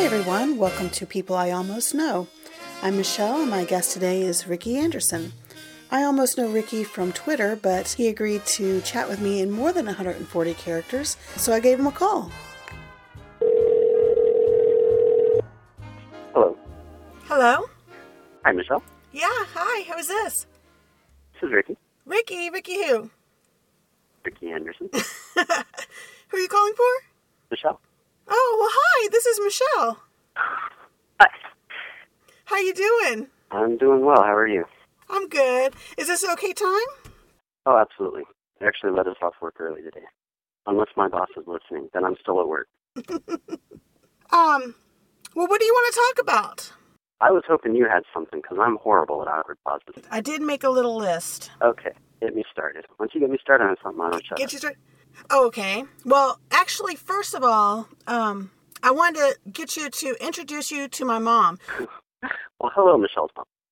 everyone, welcome to People I Almost Know. I'm Michelle and my guest today is Ricky Anderson. I almost know Ricky from Twitter, but he agreed to chat with me in more than 140 characters, so I gave him a call. Hello. Hello? Hi, Michelle. Yeah, hi, who is this? This is Ricky. Ricky who? Ricky Anderson. Who are you calling for? Michelle. Oh, well, hi, this is Michelle. Hi. How you doing? I'm doing well. How are you? I'm good. Is this okay time? Oh, absolutely. They actually let us off work early today. Unless my boss is listening, then I'm still at work. Well, what do you want to talk about? I was hoping you had something, because I'm horrible at awkward pauses. I did make a little list. Okay, get me started. Once you get me started on something, I don't shut up. Get you started? Oh, okay. Well, actually, first of all, I wanted to get you to introduce you to my mom. Well, hello, Michelle's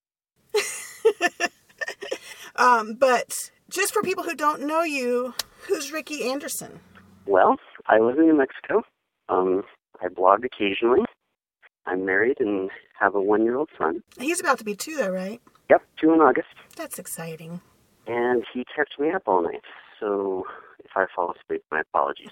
mom. But just for people who don't know you, who's Ricky Anderson? Well, I live in New Mexico. I blog occasionally. I'm married and have a 1-year-old son. He's about to be 2, though, right? Yep, 2 in August. That's exciting. And he kept me up all night, so if I fall asleep, my apologies.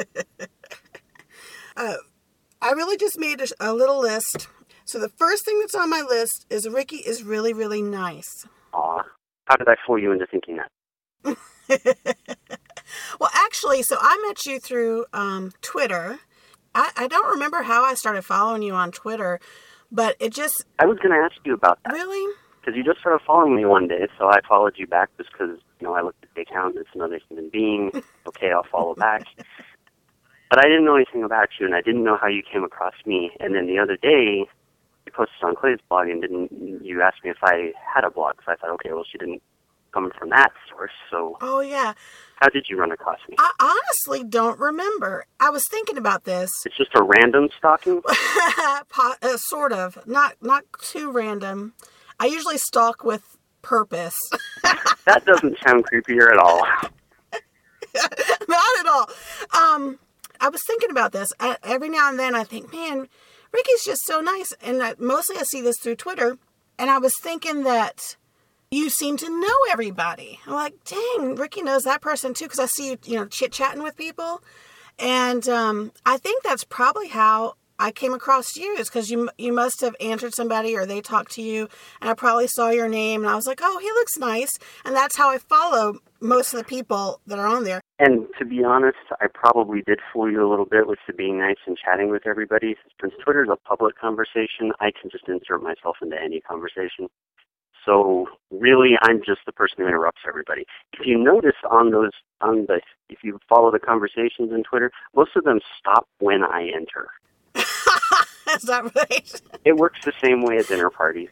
I really just made a little list. So the first thing that's on my list is Ricky is really, really nice. Aw, how did I fool you into thinking that? Well, actually, so I met you through Twitter. I don't remember how I started following you on Twitter, but it just... I was going to ask you about that. Really? Because you just started following me one day, so I followed you back just because, I looked at the account and it's another human being. Okay, I'll follow back. But I didn't know anything about you, and I didn't know how you came across me. And then the other day, you posted on Clay's blog, and you asked me if I had a blog. So I thought, okay, well, she didn't come from that source, so... Oh, yeah. How did you run across me? I honestly don't remember. I was thinking about this. It's just a random stalking? Sort of. Not too random. I usually stalk with purpose. That doesn't sound creepier at all. Not at all. I was thinking about this. Every now and then I think, man, Ricky's just so nice. And mostly I see this through Twitter. And I was thinking that you seem to know everybody. I'm like, dang, Ricky knows that person too. Because I see you, chit-chatting with people. And I think that's probably how I came across you, is because you must have answered somebody or they talked to you. And I probably saw your name. And I was like, oh, he looks nice. And that's how I follow most of the people that are on there. And to be honest, I probably did fool you a little bit with the being nice and chatting with everybody. Since Twitter's a public conversation, I can just insert myself into any conversation. So really, I'm just the person who interrupts everybody. If you notice if you follow the conversations in Twitter, most of them stop when I enter. Is that right? It works the same way at dinner parties.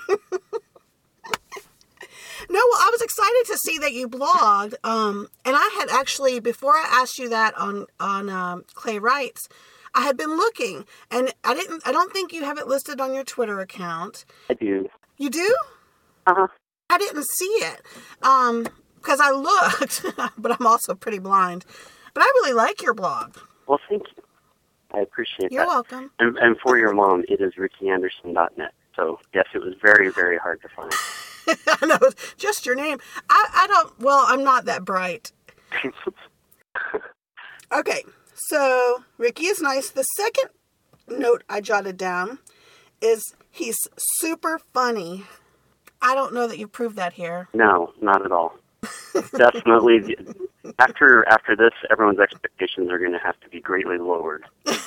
No, well, I was excited to see that you blogged, and I had actually, before I asked you that on Clay Writes, I had been looking, and I don't think you have it listed on your Twitter account. I do. You do? Uh-huh. I didn't see it, because I looked, but I'm also pretty blind. But I really like your blog. Well, thank you. I appreciate that. You're welcome. And for your mom, it is rickyanderson.net. So, yes, it was very, very hard to find. I know, just your name. I'm not that bright. Okay, so Ricky is nice. The second note I jotted down is he's super funny. I don't know that you proved that here. No, not at all. Definitely. After this, everyone's expectations are going to have to be greatly lowered.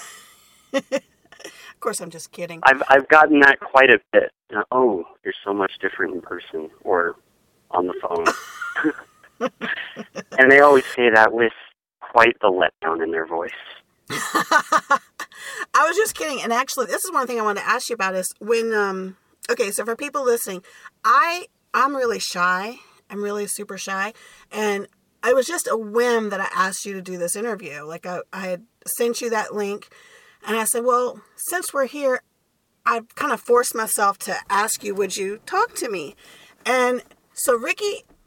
Of course, I'm just kidding. I've gotten that quite a bit. Oh, you're so much different in person or on the phone. And they always say that with quite the letdown in their voice. I was just kidding. And actually, this is one thing I wanted to ask you about is when, okay, so for people listening, I'm really shy. I'm really super shy. And it was just a whim that I asked you to do this interview. Like I had sent you that link and I said, well, since we're here, I kind of forced myself to ask you, would you talk to me? And so Ricky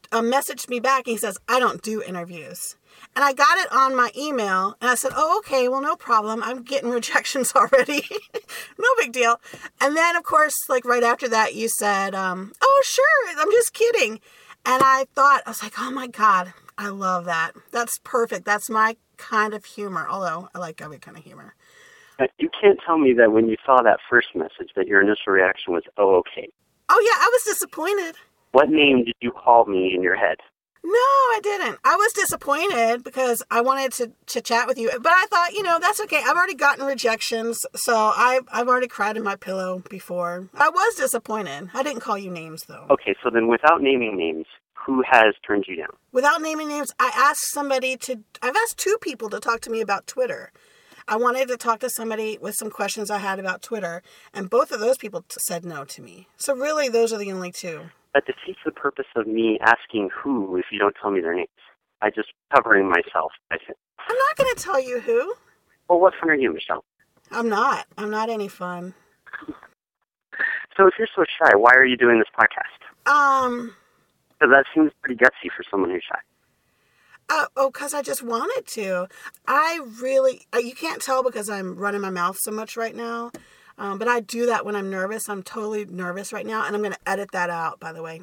messaged me back and he says, I don't do interviews. And I got it on my email and I said, oh, okay, well, no problem. I'm getting rejections already. No big deal. And then, of course, like right after that, you said, oh, sure, I'm just kidding. And I was like, oh my God, I love that. That's perfect. That's my kind of humor, although I like every kind of humor. You can't tell me that when you saw that first message that your initial reaction was, oh, okay. Oh, yeah, I was disappointed. What name did you call me in your head? No, I didn't. I was disappointed because I wanted to chat with you. But I thought, that's okay. I've already gotten rejections, so I've already cried in my pillow before. I was disappointed. I didn't call you names, though. Okay, so then without naming names, who has turned you down? Without naming names, I've asked 2 people to talk to me about Twitter. I wanted to talk to somebody with some questions I had about Twitter, and both of those people said no to me. So really, those are the only 2. That defeats the purpose of me asking who if you don't tell me their names. I just covering myself, I think. I'm not going to tell you who. Well, what fun are you, Michelle? I'm not. I'm not any fun. So if you're so shy, why are you doing this podcast? Because that seems pretty gutsy for someone who's shy. Because I just wanted to. You can't tell because I'm running my mouth so much right now. But I do that when I'm nervous. I'm totally nervous right now. And I'm going to edit that out, by the way.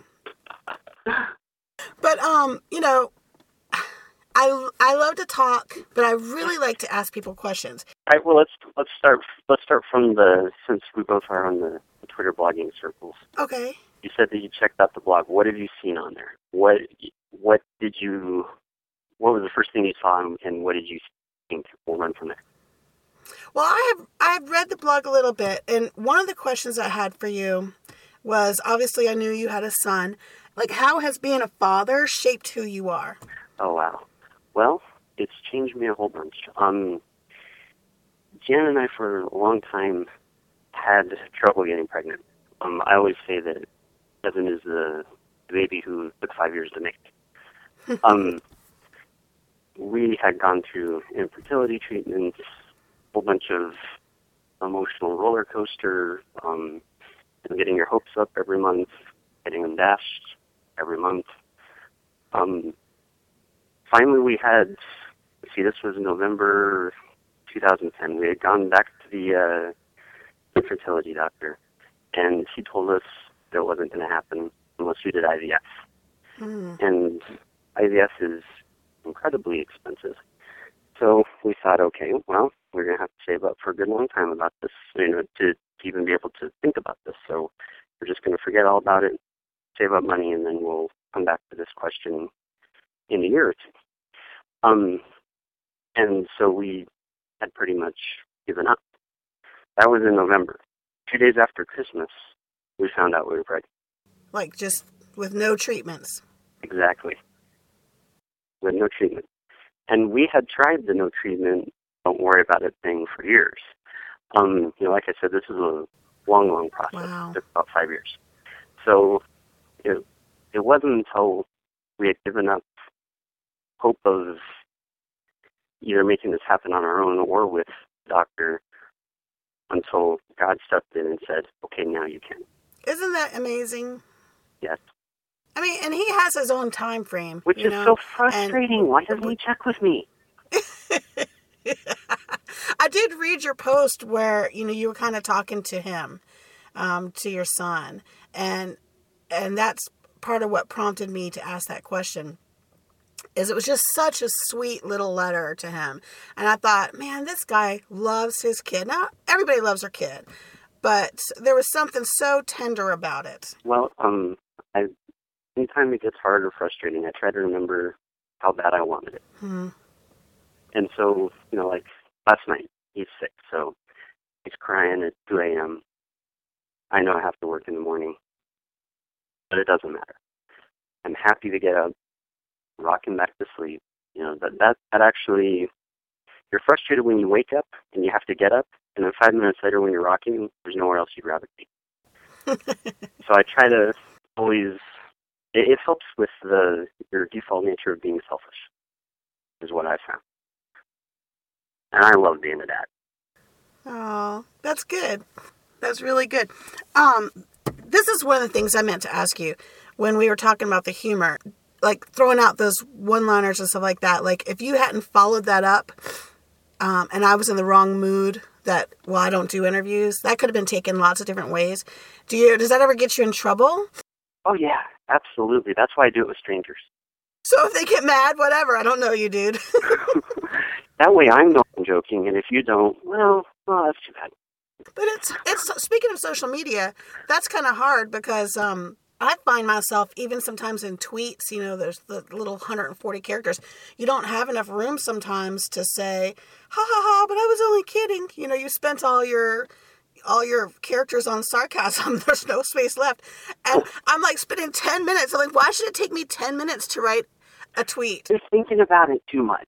But, I love to talk, but I really like to ask people questions. All right, well, let's start from since we both are on the Twitter blogging circles. Okay. You said that you checked out the blog. What have you seen on there? What was the first thing you saw, and what did you think? We'll run from there. Well, I've read the blog a little bit, and one of the questions I had for you was, obviously I knew you had a son. Like, how has being a father shaped who you are? Oh, wow. Well, it's changed me a whole bunch. Jan and I, for a long time, had trouble getting pregnant. I always say that Evan is the baby who took 5 years to make. We had gone through infertility treatments, a whole bunch of emotional roller coaster, getting your hopes up every month, getting them dashed every month. Finally, we had, this was November 2010. We had gone back to the infertility doctor, and he told us that it wasn't going to happen unless we did IVF. And IVF is incredibly expensive. So we thought, okay, well, we're going to have to save up for a good long time about this, to even be able to think about this. So we're just going to forget all about it, save up money, and then we'll come back to this question in a year or 2. And so we had pretty much given up. That was in November. 2 days after Christmas, we found out we were pregnant. Like, just with no treatments? Exactly. With no treatment. And we had tried the no treatment, don't worry about it thing for years. Like I said, this is a long, long process. Wow. It took about 5 years. So it wasn't until we had given up hope of either making this happen on our own or with the doctor until God stepped in and said, okay, now you can. Isn't that amazing? Yes. I mean, and he has his own time frame. Which is so frustrating. Why doesn't he check with me? I did read your post where, you were kind of talking to him, to your son. And that's part of what prompted me to ask that question. Is it was just such a sweet little letter to him. And I thought, man, this guy loves his kid. Now, everybody loves their kid. But there was something so tender about it. Well, anytime it gets hard or frustrating, I try to remember how bad I wanted it. And so, like last night, he's sick, so he's crying at 2 a.m. I know I have to work in the morning, but it doesn't matter. I'm happy to get up, rock him back to sleep. That actually, you're frustrated when you wake up and you have to get up, and then 5 minutes later when you're rocking, there's nowhere else you'd rather be. So I try to always, it helps with your default nature of being selfish, is what I found. And I love being a dad. Oh, that's good. That's really good. This is one of the things I meant to ask you when we were talking about the humor. like throwing out those one-liners and stuff like that. Like if you hadn't followed that up, and I was in the wrong mood that, well, I don't do interviews, that could have been taken lots of different ways. Does that ever get you in trouble? Oh, yeah, absolutely. That's why I do it with strangers. So if they get mad, whatever, I don't know you, dude. That way I know I'm joking, and if you don't, well, that's too bad. But it's speaking of social media, that's kind of hard because I find myself, even sometimes in tweets, there's the little 140 characters. You don't have enough room sometimes to say, ha ha ha, but I was only kidding. You spent all your characters on sarcasm. There's no space left. And I'm like spending 10 minutes. I'm like, why should it take me 10 minutes to write a tweet? You're thinking about it too much.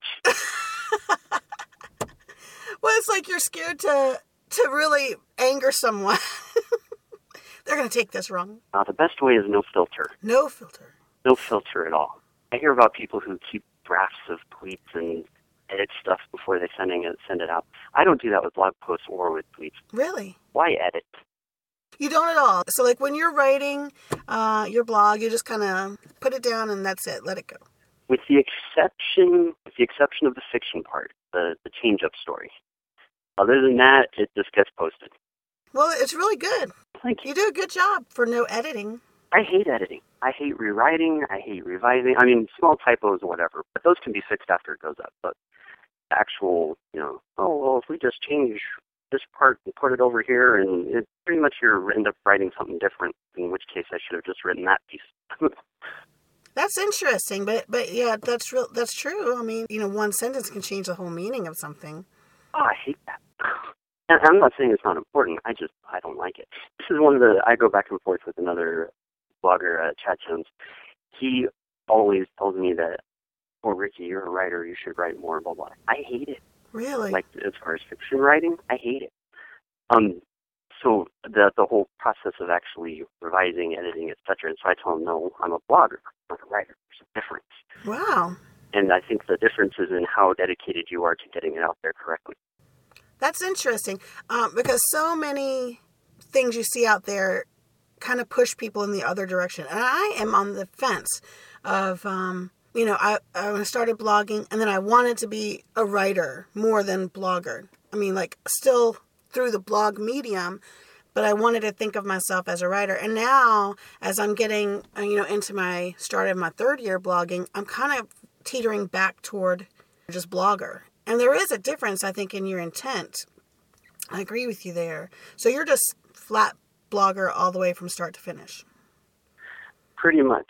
Well, it's like you're scared to really anger someone. They're going to take this wrong. The best way is no filter. No filter. No filter at all. I hear about people who keep drafts of tweets and edit stuff before they send it out. I don't do that with blog posts or with tweets. Really? Why edit? You don't at all. So like when you're writing your blog, you just kind of put it down and that's it. Let it go. With the exception of the fiction part, the change-up story. Other than that, it just gets posted. Well, it's really good. Thank you. You do a good job for no editing. I hate editing. I hate rewriting. I hate revising. I mean, small typos or whatever, but those can be fixed after it goes up. But actual, if we just change this part and put it over here, and it pretty much you end up writing something different, in which case I should have just written that piece. That's interesting, but yeah, that's true. I mean, one sentence can change the whole meaning of something. Oh, I hate that. And I'm not saying it's not important. I don't like it. This is I go back and forth with another blogger, Chad Jones. He always tells me that, oh, Ricky, you're a writer. You should write more, blah, blah. I hate it. Really? Like, as far as fiction writing, I hate it. So the whole process of actually revising, editing, etc. And so I tell him, no, I'm a blogger, not a writer. There's a difference. Wow. And I think the difference is in how dedicated you are to getting it out there correctly. That's interesting, because so many things you see out there kind of push people in the other direction. And I am on the fence of, I started blogging, and then I wanted to be a writer more than blogger. I mean, like, still through the blog medium, but I wanted to think of myself as a writer. And now, as I'm getting, into my start of my third year blogging, I'm kind of teetering back toward just blogger. And there is a difference, I think, in your intent. I agree with you there. So you're just flat blogger all the way from start to finish. Pretty much.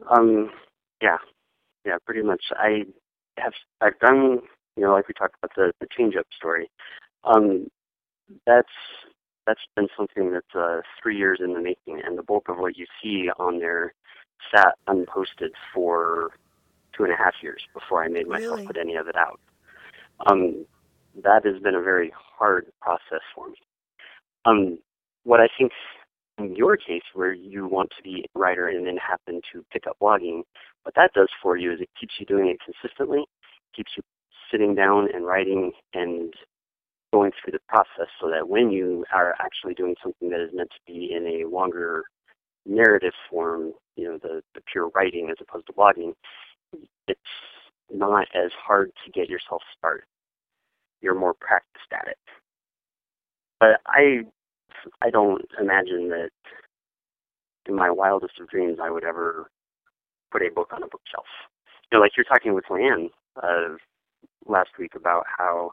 Yeah, pretty much. I've done, like we talked about the change-up story. That's been something that's 3 years in the making, and the bulk of what you see on there sat unposted for 2.5 years before I made myself put any of it out. That has been a very hard process for me. What I think in your case, where you want to be a writer and then happen to pick up blogging, what that does for you is it keeps you doing it consistently, keeps you sitting down and writing and going through the process so that when you are actually doing something that is meant to be in a longer narrative form, the pure writing as opposed to blogging, it's not as hard to get yourself started. You're more practiced at it. But I don't imagine that in my wildest of dreams I would ever put a book on a bookshelf. Like you're talking with Leanne last week about how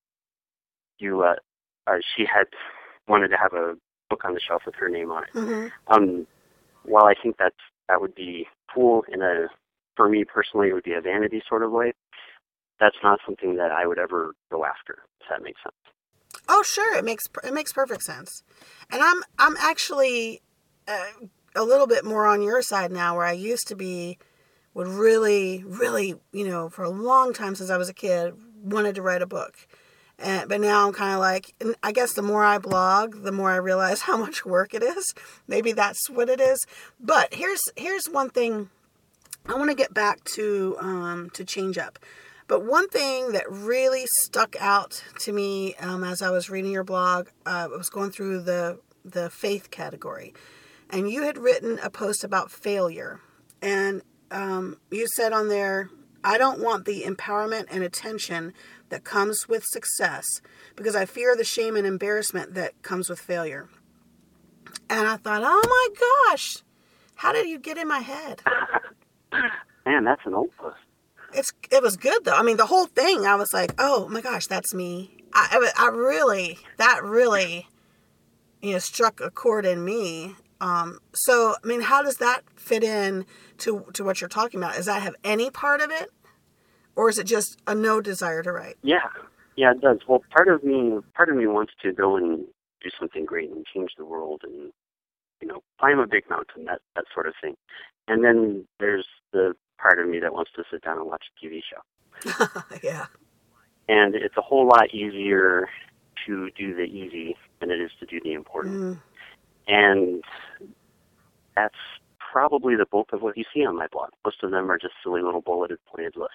she had wanted to have a book on the shelf with her name on it. Mm-hmm. While I think that would be cool for me personally, it would be a vanity sort of way. That's not something that I would ever go after, if that makes sense. Oh, sure. It makes perfect sense. And I'm actually a little bit more on your side now, where I used to be, would really, really, for a long time since I was a kid, wanted to write a book. But now I'm kind of like, I guess the more I blog, the more I realize how much work it is. Maybe that's what it is. But here's one thing. I want to get back to change up. But one thing that really stuck out to me as I was reading your blog, I was going through the faith category. And you had written a post about failure. And you said on there, I don't want the empowerment and attention that comes with success because I fear the shame and embarrassment that comes with failure. And I thought, oh my gosh, how did you get in my head? Man, that's an old post. It was good though. I mean, the whole thing, I was like, oh my gosh, that's me. That really, struck a chord in me. So, I mean, how does that fit in to what you're talking about? Does that have any part of it? Or is it just a no desire to write? Yeah, it does. Well, part of me wants to go and do something great and change the world and, climb a big mountain, that sort of thing. And then there's the part of me that wants to sit down and watch a TV show. Yeah. And it's a whole lot easier to do the easy than it is to do the important. And that's probably the bulk of what you see on my blog. Most of them are just silly little bulleted pointed lists.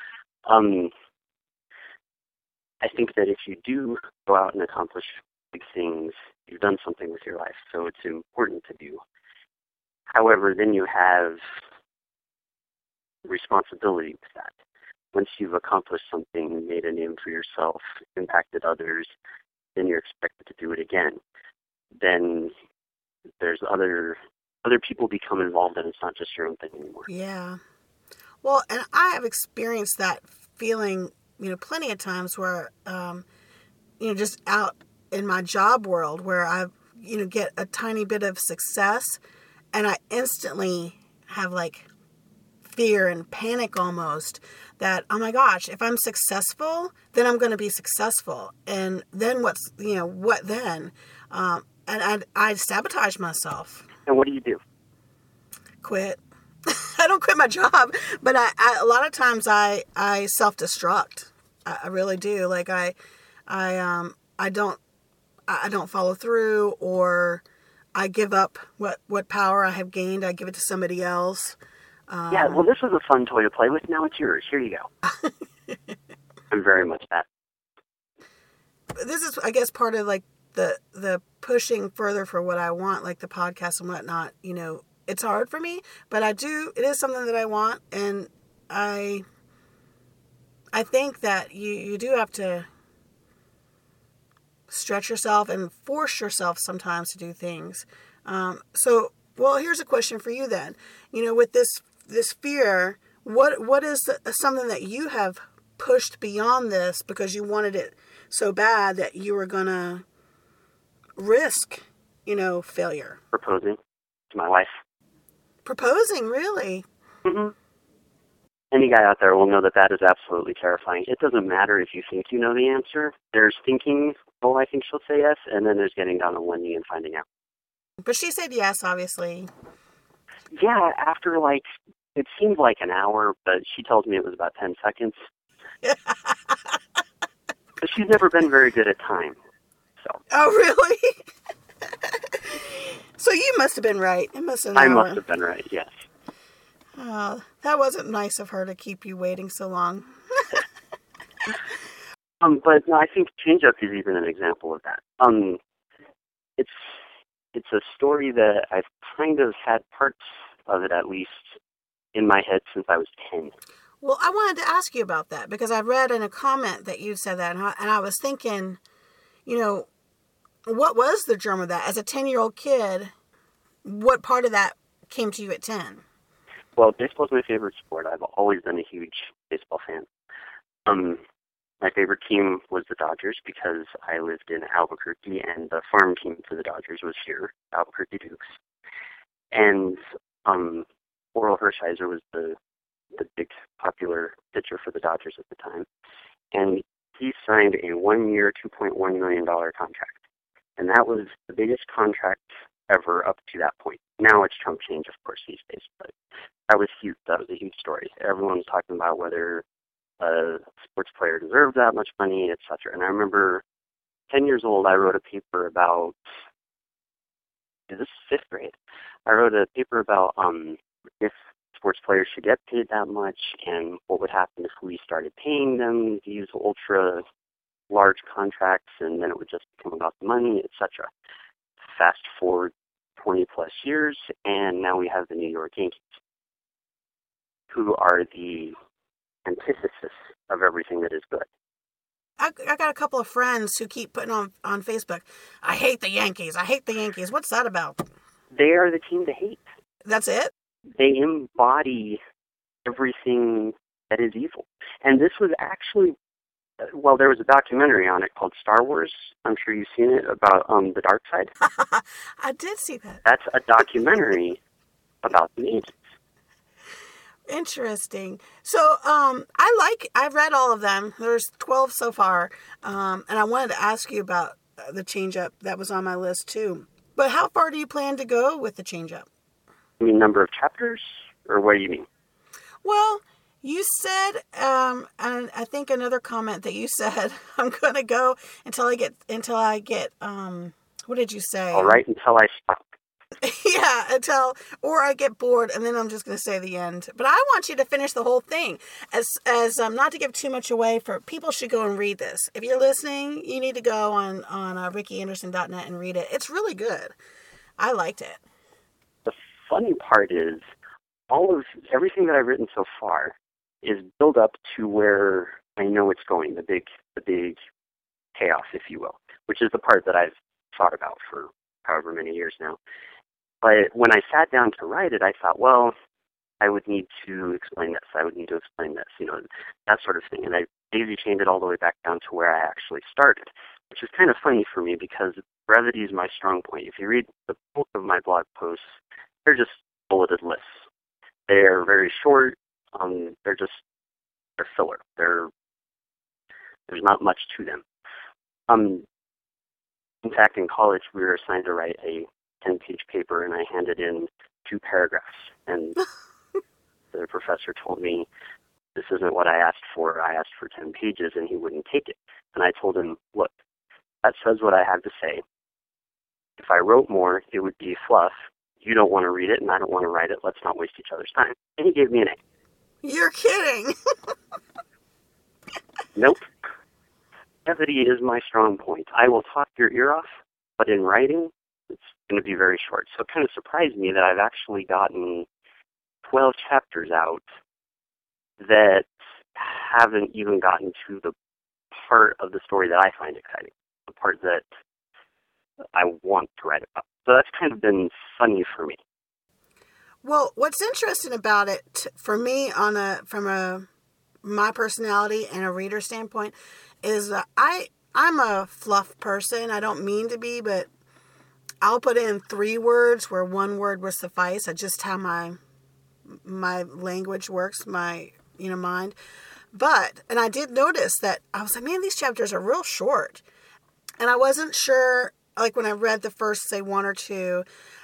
I think that if you do go out and accomplish big things, you've done something with your life, so it's important to do. However, then you have responsibility with that. Once you've accomplished something, made a name for yourself, impacted others, then you're expected to do it again. Then there's other people become involved, and it's not just your own thing anymore. Yeah. Well, and I have experienced that feeling, plenty of times where, just out in my job world where I, get a tiny bit of success and I instantly have like fear and panic almost that, oh my gosh, if I'm successful, then I'm going to be successful. And then what then? And I sabotage myself. And what do you do? Quit. I don't quit my job, but I a lot of times I self-destruct. I really do. Like I don't follow through, or I give up what power I have gained. I give it to somebody else. Yeah, well, this was a fun toy to play with. Now it's yours. Here you go. I'm very much that. This is, I guess, part of like the pushing further for what I want, like the podcast and whatnot. It's hard for me, but it is something that I want, and I think that you do have to stretch yourself and force yourself sometimes to do things. Well, here's a question for you then. With this fear, what is something that you have pushed beyond this because you wanted it so bad that you were going to risk, failure? Proposing to my wife. Proposing, really? Mm-hmm. Any guy out there will know that is absolutely terrifying. It doesn't matter if you think you know the answer. There's thinking, oh, I think she'll say yes, and then there's getting down on one knee and finding out. But she said yes, obviously. Yeah, after it seemed like an hour, but she tells me it was about 10 seconds. But she's never been very good at time. So. Oh, really? So you must have been right. It must have been I must have been right, yes. That wasn't nice of her to keep you waiting so long. But no, I think Change Up is even an example of that. It's a story that I've kind of had parts of it, at least, in my head since I was 10. Well, I wanted to ask you about that because I read in a comment that you said that, and I was thinking, what was the germ of that? As a 10-year-old kid, what part of that came to you at 10? Well, baseball is my favorite sport. I've always been a huge baseball fan. My favorite team was the Dodgers because I lived in Albuquerque, and the farm team for the Dodgers was here, Albuquerque Dukes. And Oral Hershiser was the big popular pitcher for the Dodgers at the time. And he signed a 1-year, $2.1 million contract. And that was the biggest contract ever up to that point. Now it's chump change, of course, these days, but that was huge. That was a huge story. Everyone was talking about whether a sports player deserved that much money, etc. And I remember 10 years old, I wrote a paper about, this is 5th grade, I wrote a paper about if sports players should get paid that much and what would happen if we started paying them these ultra large contracts, and then it would just become about the money, etc. Fast forward 20 plus years, and now we have the New York Yankees. who are the antithesis of everything that is good. I got a couple of friends who keep putting on Facebook, I hate the Yankees. I hate the Yankees. What's that about? They are the team to hate. That's it? They embody everything that is evil. And this was actually, well, there was a documentary on it called Star Wars. I'm sure you've seen it, about the dark side. I did see that. That's a documentary about the Yankees. Interesting. So, I've read all of them. There's 12 so far. And I wanted to ask you about the change-up. That was on my list too. But how far do you plan to go with the change-up? You mean number of chapters, or what do you mean? Well, you said, and I think another comment that you said, I'm going to go until I get, what did you say? All right, until I stop. Yeah, or I get bored, and then I'm just going to say the end. But I want you to finish the whole thing, as not to give too much away. For people should go and read this. If you're listening, you need to go on RickyAnderson.net and read it. It's really good. I liked it. The funny part is, everything that I've written so far is build up to where I know it's going, the big chaos, if you will, which is the part that I've thought about for however many years now. But when I sat down to write it, I thought, well, I would need to explain this. I would need to explain this, that sort of thing. And I daisy-chained it all the way back down to where I actually started, which is kind of funny for me because brevity is my strong point. If you read the bulk of my blog posts, they're just bulleted lists. They're very short. They're filler. There's not much to them. In fact, in college, we were assigned to write a 10-page paper, and I handed in 2 paragraphs. And the professor told me, this isn't what I asked for. I asked for 10 pages, and he wouldn't take it. And I told him, look, that says what I have to say. If I wrote more, it would be fluff. You don't want to read it, and I don't want to write it. Let's not waste each other's time. And he gave me an A. You're kidding. Nope. Brevity is my strong point. I will talk your ear off, but in writing, it's going to be very short. So it kind of surprised me that I've actually gotten 12 chapters out that haven't even gotten to the part of the story that I find exciting, the part that I want to write about. So that's kind of been funny for me. Well, what's interesting about it for me from my personality and a reader standpoint is that I'm a fluff person. I don't mean to be, but I'll put in 3 words where 1 word would suffice. That's just how my language works, my mind. And I did notice that I was like, man, these chapters are real short. And I wasn't sure, like when I read the first, say, 1 or 2,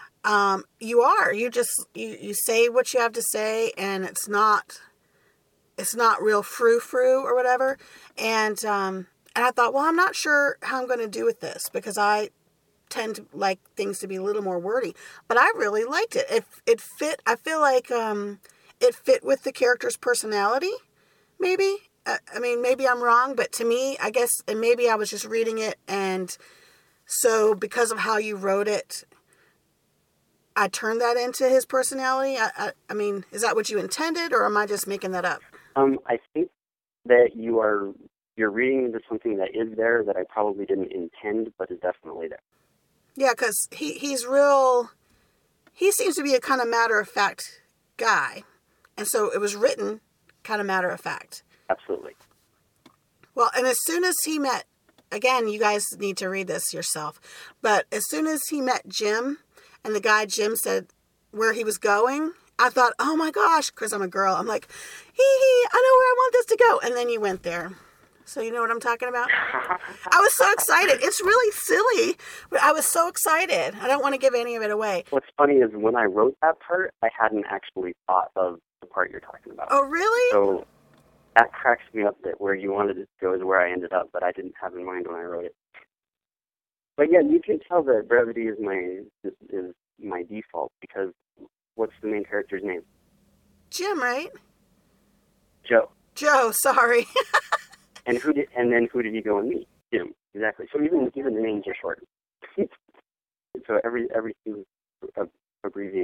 you say what you have to say, and it's not real frou-frou or whatever. And I thought, well, I'm not sure how I'm going to do with this because I tend to like things to be a little more wordy, but I really liked it. It fit. I feel like it fit with the character's personality. Maybe. Maybe I'm wrong, but to me, I guess, and maybe I was just reading it, and so because of how you wrote it, I turned that into his personality. I mean, is that what you intended, or am I just making that up? I think that you're reading into something that is there that I probably didn't intend, but is definitely there. Yeah, because he's real. He seems to be a kind of matter-of-fact guy, and so it was written kind of matter-of-fact. Absolutely. Well, and as soon as he met, again, you guys need to read this yourself, but as soon as he met Jim, and the guy Jim said where he was going, I thought, oh my gosh, because I'm a girl, I'm like, I know where I want this to go. And then you went there. So you know what I'm talking about? I was so excited. It's really silly, but I was so excited. I don't want to give any of it away. What's funny is when I wrote that part, I hadn't actually thought of the part you're talking about. Oh, really? So that cracks me up that where you wanted it to go is where I ended up, but I didn't have in mind when I wrote it. But yeah, you can tell that brevity is my default, because what's the main character's name? Jim, right? Joe. Joe, sorry. And then who did he go and meet? Jim. Exactly. So even the names are short. So everything's abbreviated.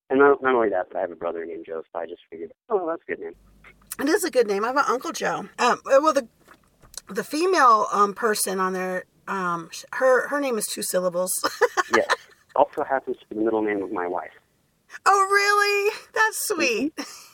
And not only that, but I have a brother named Joe, so I just figured, oh, that's a good name. It is a good name. I have an Uncle Joe. Well, the female person on there, her name is 2 syllables. Yes. Also happens to be the middle name of my wife. Oh, really? That's sweet.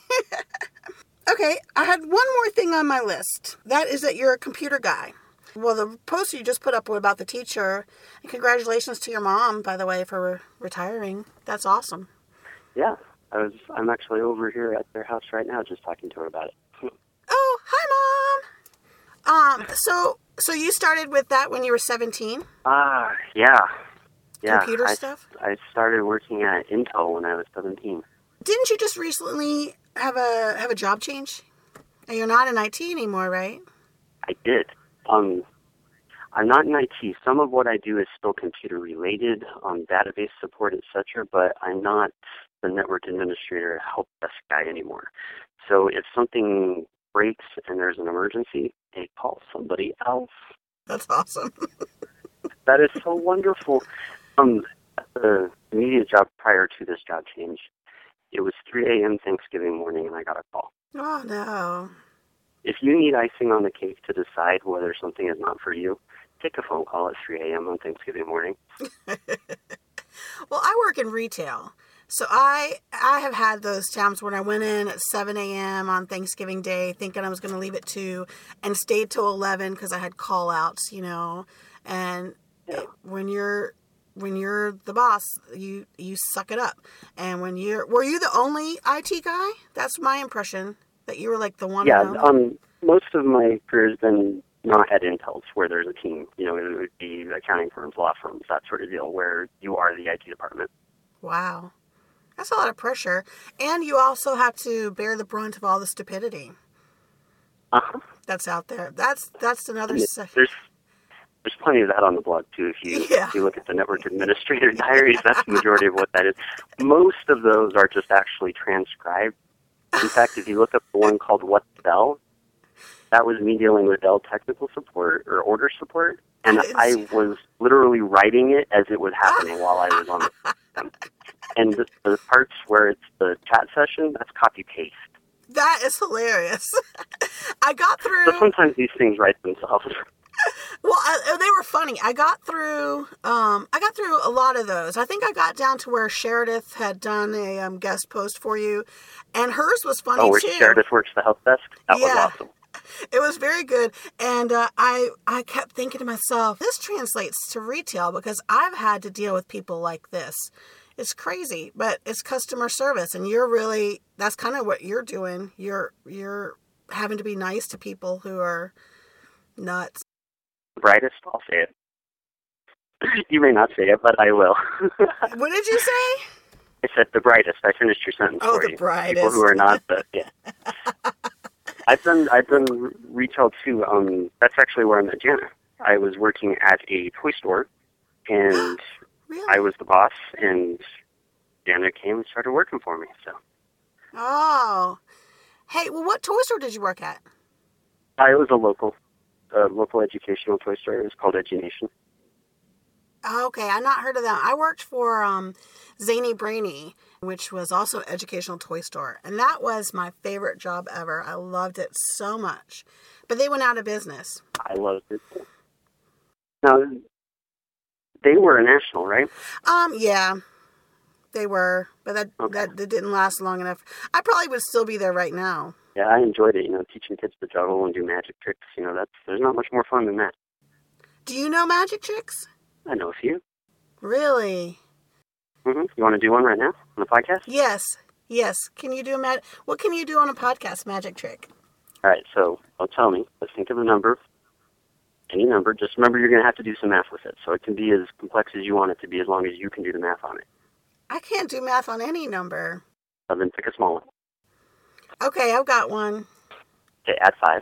Okay, I had one more thing on my list. That is that you're a computer guy. Well, the post you just put up about the teacher, and congratulations to your mom, by the way, for retiring. That's awesome. Yeah. I'm actually over here at their house right now just talking to her about it. Oh, hi, Mom. So you started with that when you were 17? Yeah. Computer stuff? I started working at Intel when I was 17. Didn't you just recently have a job change? And you're not in IT anymore, right? I did. I'm not in IT. Some of what I do is still computer related, database support, etc. But I'm not the network administrator, help desk guy anymore. So if something breaks and there's an emergency, they call somebody else. That's awesome. That is so wonderful. The immediate job prior to this job change, it was 3 a.m. Thanksgiving morning, and I got a call. Oh, no. If you need icing on the cake to decide whether something is not for you, take a phone call at 3 a.m. on Thanksgiving morning. Well, I work in retail, so I have had those times when I went in at 7 a.m. on Thanksgiving Day thinking I was going to leave at 2 and stayed till 11 because I had call-outs, and when you're the boss, you suck it up. And were you the only IT guy? That's my impression, that you were like the one. Yeah, most of my career has been not at Intel's where there's a team. It would be accounting firms, law firms, that sort of deal, where you are the IT department. Wow. That's a lot of pressure. And you also have to bear the brunt of all the stupidity that's out there. That's another... There's plenty of that on the blog, too. If you look at the network administrator diaries, that's the majority of what that is. Most of those are just actually transcribed. In fact, if you look up the one called What's Dell, that was me dealing with Dell technical support or order support, and I was literally writing it as it was happening while I was on the system. And the parts where it's the chat session, that's copy-paste. That is hilarious. I got through... So sometimes these things write themselves. Well, they were funny. I got through a lot of those. I think I got down to where Sheridith had done a guest post for you, and hers was funny too. Oh, where Sheridith works the help desk? That was awesome. It was very good, and I kept thinking to myself, this translates to retail because I've had to deal with people like this. It's crazy, but it's customer service, and that's kind of what you're doing. You're having to be nice to people who are nuts. The brightest, I'll say it. You may not say it, but I will. What did you say? I said the brightest. I finished your sentence for you. Oh, the brightest. People who are not, yeah. I've done retail too. That's actually where I met Jana. I was working at a toy store, and Really? I was the boss, and Jana came and started working for me. So. Oh, hey, well, what toy store did you work at? It was a local educational toy store. It was called EduNation. Okay, I've not heard of that. I worked for Zany Brainy, which was also an educational toy store. And that was my favorite job ever. I loved it so much. But they went out of business. I loved it. Now, they were a national, right? Yeah, they were. But that didn't last long enough. I probably would still be there right now. Yeah, I enjoyed it, teaching kids to juggle and do magic tricks. There's not much more fun than that. Do you know magic tricks? I know a few. Really? Mm-hmm. You want to do one right now on the podcast? Yes. Can you do what can you do on a podcast magic trick? All right, so tell me. Let's think of a number. Any number. Just remember you're going to have to do some math with it. So it can be as complex as you want it to be as long as you can do the math on it. I can't do math on any number. So then pick a small one. Okay, I've got one. Okay, add 5.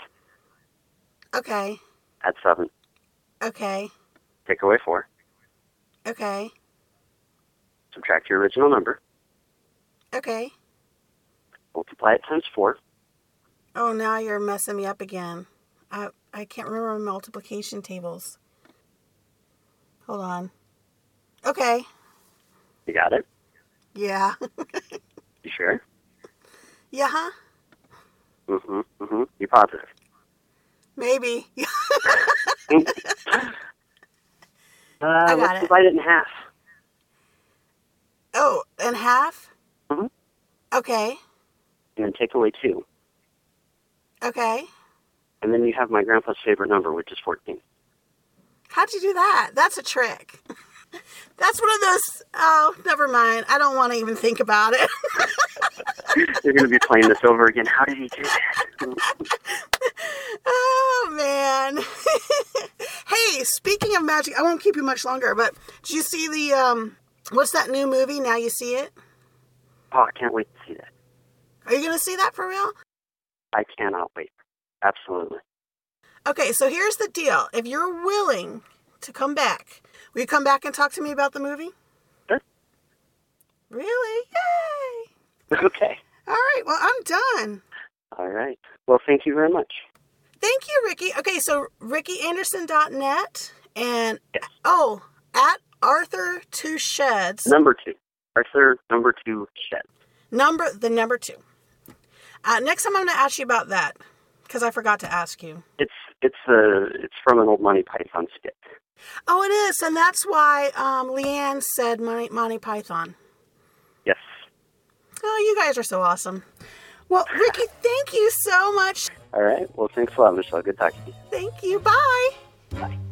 Okay. Add 7. Okay. Take away 4. Okay. Subtract your original number. Okay. Multiply it times 4. Oh, now you're messing me up again. I can't remember multiplication tables. Hold on. Okay. You got it? Yeah. You sure? Yeah, huh? You positive? Maybe. Let's got it. divide it in half. Oh, in half? Mhm. Okay. And then take away 2. Okay. And then you have my grandpa's favorite number, which is 14. How'd you do that? That's a trick. That's one of those, oh, never mind. I don't want to even think about it. You're going to be playing this over again. How did he do that? Oh, man. Hey, speaking of magic, I won't keep you much longer, but did you see the, what's that new movie, Now You See It? Oh, I can't wait to see that. Are you going to see that for real? I cannot wait. Absolutely. Okay, so here's the deal. If you're willing to come back, will you come back and talk to me about the movie? Sure. Really? Yay! Okay. All right, well, I'm done. All right. Well, thank you very much. Thank you, Ricky. Okay, so RickyAnderson.net and, Yes. at Arthur 2 Sheds. Number 2. Arthur, number 2, Shed. Number 2. Next time I'm going to ask you about that, because I forgot to ask you. It's from an old Monty Python skit. Oh, it is, and that's why Leanne said Monty Python. Yes. Oh, you guys are so awesome. Well, Ricky, thank you so much. All right. Well, thanks a lot, Michelle. Good talking to you. Thank you. Bye. Bye.